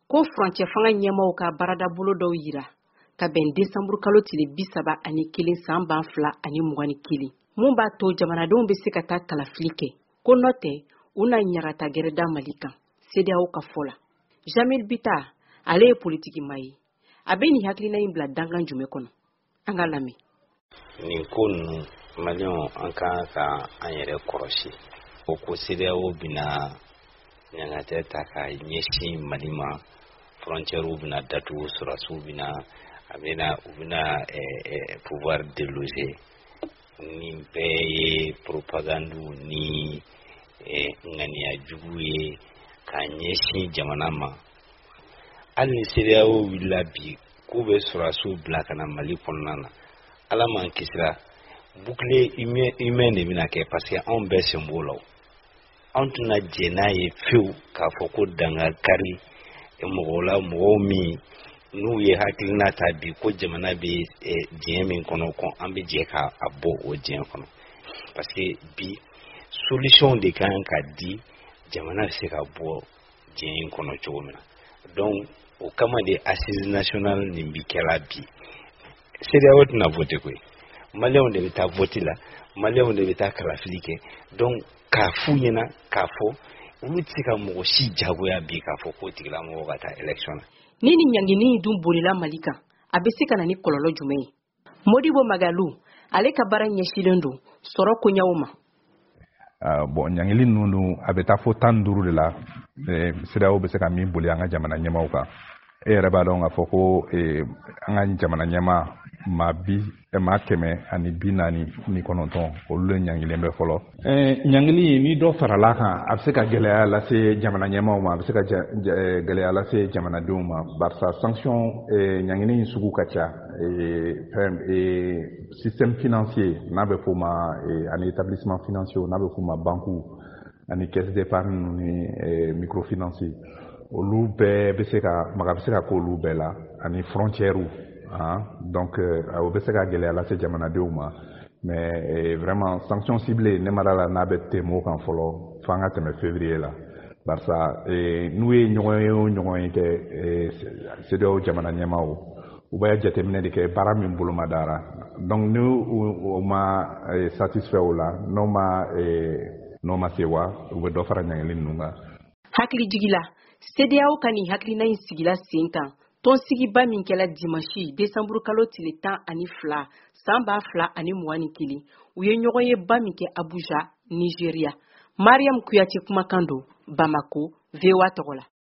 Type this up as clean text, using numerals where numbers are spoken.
ko furancɛ fanga ɲɛmaaw ka barada bolo dɔw yira ka bɛn décembre kalo tile 31 san 2021 mun b'a to jamanadenw bɛ se ka taa kalafili kɛ ko nɔ tɛ u na ɲagata gɛrɛda Mali kan CEDEAO ka fɔ la. Jamil Bita ale ye politiki maa ye a bɛ nin hakilina in bila dangan jumɛn kɔnɔ an ka lamɛn. Nin ko ninnu Maliyɛnw an kan ka an yɛrɛ kɔrɔsi o ko CEDEAO bɛna ɲagatɛ ta ka ɲɛsin Mali ma frontières bɛna datugu sɔrɔdasiw bɛna u bɛna pouvoir déloger nin bɛɛ ye propagande ni ŋaniya jugu ye ka ɲɛsin jamana ma. Hali ni CEDEAO wulila bi k'u bɛ sɔrɔdasiw bila ka na Mali kɔnɔna na Ala m'an kisira bouclier humain de bɛna kɛ parce que anw bɛɛ sen b'o la anw tɛna jɛ n'a ye fewu k'a fɔ ko dangakari mɔgɔw la mɔgɔw min n'u ye hakilina ta bi ko jamana bɛ diɲɛ min kɔnɔ ko an bɛ jɛ k'a bɔ o diɲɛ kɔnɔ parce que bi solution de kan ka di jamana bɛ se ka bɔ diɲɛ in kɔnɔ cogo min na donc o kama de assise nationale nin bi kɛra bi CEDEAO tɛna voter koyi Maliyɛnw de bɛ taa voter la Maliyɛnw de bɛ taa kalafili kɛ donc k'a f'u ɲɛna k'a fɔ olu tɛ se ka mɔgɔ si jagoya bi k'a fɔ ko tigilamɔgɔ ka taa élection na. Ni ɲangini dun bolila Mali kan a bɛ se ka na ni kɔlɔlɔ jumɛn ye? Modibo Magalu ale ka baara ɲɛsilen don sɔrɔ koɲɛw ma. Bon ɲangili ninnu a bɛ taa fo 15 de la CEDEAO bɛ se ka min boli an ka jamana ɲɛmaaw kan e yɛrɛ b'a dɔn k'a fɔ ko an ka jamana ɲɛmaa maa 149 olu le ɲangilen bɛ fɔlɔ ɲangili ni dɔ farala kan a bɛ se ka gɛlɛya lase jamana ɲɛmaaw ma a bɛ se ka gɛlɛya lase jamanadenw ma barisa sanction ɲangili in sugu ka ca système financier n'a bɛ f'o ma ani établissement financier n'a bɛ f'o ma banque ani caisse d'épargne ni microfinance olu bɛɛ bɛ se ka maga bɛ se ka k'olu bɛɛ la ani frontières donc o bɛ se ka gɛlɛya lase jamanadenw ma mais vraiment sanction ciblée ne ma d'a la n'a bɛ tɛmɛ o kan fɔlɔ f'an ka tɛmɛ février la barisa n'u ye ɲɔgɔn ye o ɲɔgɔn ye kɛ CEDEAO jamana ɲɛmaaw u bɛ jateminɛ de kɛ baara min bolo ma dara donc ni o ma satisfait o la n'o ma sewa u bɛ dɔ fara ɲangili ninnu kan. Hakili jigila CEDEAO ka nin hakilina in sigila sen kan tɔnsigiba min kɛla dimanche décembre kalo tile 12 san 2021 u ye ɲɔgɔn ye ba min kɛ Abuja Nigeria. Mariam Kuyate kumakan don Bamako VOA tɔgɔ la.